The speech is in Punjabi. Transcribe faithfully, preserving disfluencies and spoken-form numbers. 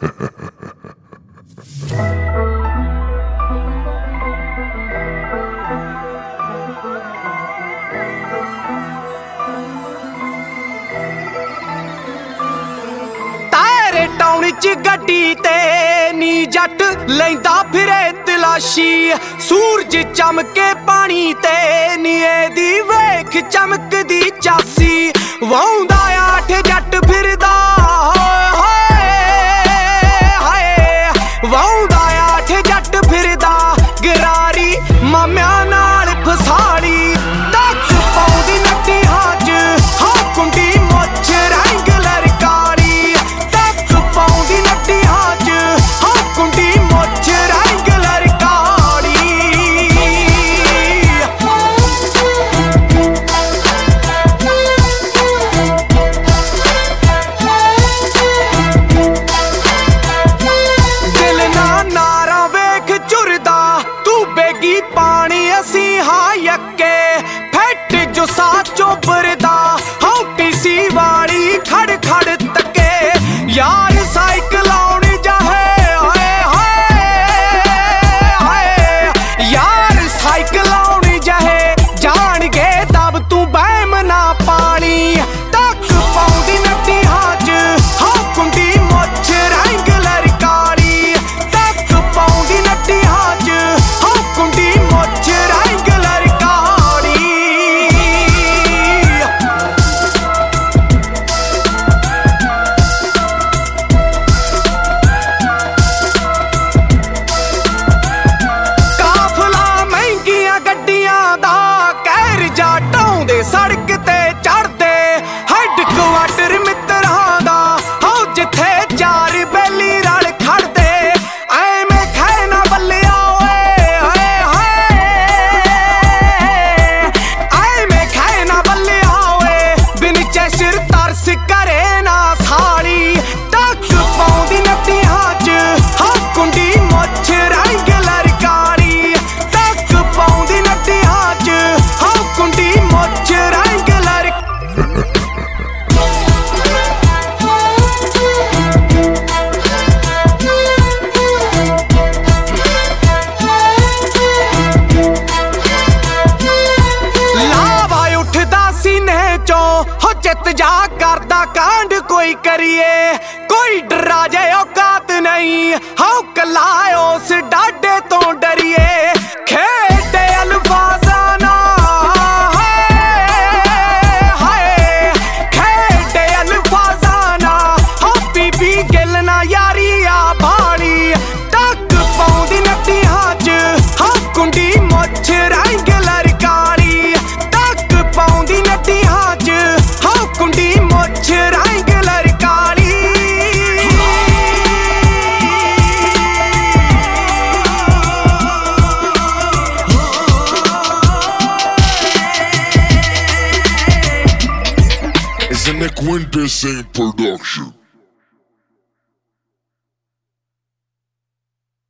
ਤਾਰੇ ਟਾਉਣ ਚ ਗੱਡੀ ਤੇ ਨੀ ਜੱਟ ਲੈਂਦਾ ਫਿਰੇ ਤਲਾਸ਼ੀ ਸੂਰਜ ਚਮਕੇ ਪਾਣੀ ਤੇ ਨੀ ਇਹਦੀ ਵੇਖ ਚਮਕਦੀ ਚਾਸੀ ਵਾਉਂਦਾ ਆਠ ਜੱਟ ਫਿਰਦਾ ਵਾਉਂਦਾ ਆਠ ਜੱਟ ਫਿਰਦਾ ਗਰਾਰੀ ਮਾਮਿਆਂ ਨਾਲ ਫਸਾਲੀ ਤੱਕ ਪਾਉਂਦੀ ਨੱਟੀ ਹਾਜ ਹਾਂ ਕੁੰਡੀ ਮੁੱਛ ਰੰਗ ਲਰਕਾਲੀ ਤੱਕ ਪਾਉਂਦੀ ਨੱਟੀ ਹਾਜ ਹਾਂ ਕੁੰਡੀ ਮੁੱਛ ਰੰਗ ਲਰਕਾਲੀ ਦਿਲ ਨਾ ਨਾਰਾ ਵੇਖ ਝੁਰਦਾ ਤੂੰ ਬੇਗੀ ਪਾਣੀ ਅਸੀਂ ਹਾਂ ਯੱਕੇ ਫੱਟ ਜੋ ਸਾ ਚੋਬਰਦਾ ਹੌਟੀ ਸੀ ਵਾਲੀ ਖੜ ਖੜ ਤੱਕੇ ਯਾਰ ਸਾਈਕਲ ਆਉਣ ਜਾਹੇ ਹਾਏ ਹਾਏ ਹਾਏ ਯਾਰ ਸਾਈਕਲ ਆਉਣ ਜਾਹੇ ਜਾਣਗੇ ਤਬ ਤੂੰ ਬਹਿਮ ਨਾ ਪਾਣੀ ਤੱਕ ਪਾਉਂਦੀ ਨੱਟੀ ਹਾਜ ਹਾਂ ਕੁੰਡੀ ਮੁੱਛ ਰੰਗ ਲਰਕਾਲੀ ਤੱਕ ਪਾਉਂਦੀ ਨੱਟੀ ਹਾਜ ਹਾਂ ਕੁੰਡੀ ਮੁੱਛ ਰੰਗ ਲਰਕਾਲੀ ਕਾਫਲਾ ਮਹਿੰਗੀਆਂ ਗੱਡੀਆਂ ਦਾ ਕਹਿਰ ਜਾ ਢਾਉਂਦੇ ਸੜਕ ਤੇ ਚੜਦੇ ਹੈਡ ਕੁਆਟਰ ਮਿੱਤਰਾਂ ਦਾ ਹੋ ਜਿੱਥੇ ਚਾਰ ਬੈਲੀ ਰਲ ਖੜਦੇ ਐਵੇਂ ਖੈ ਨਾ ਬੱਲਿਆ ਓਏ ਹਾਏ ਹਾਏ ਐਵੇਂ ਖੈ ਨਾ ਬੱਲਿਆ ਓਏ ਬਿਨ ਚੈਸ਼ਰ ਤਰਸ ਕਰੇ ਨਾ ਸਾਲੀ ਤੱਕ ਪਾਉਂਦੀ ਨੱਟੀ ਹਾਜ ਹਾਂ ਕੁੰਡੀ ਮੁੱਛ ਰੰਗ ਲਰਕਾਲੀ ਤੱਕ ਪਾਉਂਦੀ ਨੱਟੀ ਹਾਜ ਹਾਂ ਕੁੰਡੀ ਮੁੱਛ ਰੰਗ ਲਰ ਲਾਵਾ ਉੱਠਦਾ ਸੀਨੇ ਚੋਂ ਹੋ ਚਿੱਤ ਜਾ ਕਰਦਾ ਕਾਂਡ ਕੋਈ ਕਰੀਏ ਕੋਈ ਡਰਾ ਜੇ ਔਕਾਤ ਨਹੀਂ ਹਉ ਕੱਲਾ ਉਸ ਡਾਡੇ ਤੋਂ ਡਰੀਏ ਖੇਡੇ ਅਲਫਾਜ਼ਾਂ ਨਾਲ ਹਾਏ ਹਾਏ ਖੇਡੇ ਅਲਫਾਜ਼ਾਂ ਨਾਲ ਹੋ ਬੀਬੀ ਗਿੱਲ ਨਾ ਯਾਰੀ ਆ ਬਾਲੀ ਤੱਕ ਪਾਉਂਦੀ ਨੱਟੀ ਹਾਜ ਹਾਂ ਕੁੰਡੀ ਮੁੱਛ ਰੰਗ ਲਰਕਾਲੀ ਤੱਕ ਪਾਉਂਦੀ ਨੱਟੀ ਹਾਜ ਹਾਂ ਕੁੰਡੀ ਮੁੱਛ ਰੰਗ ਲਰਕਾਲੀ It's a Nick Winter sing production.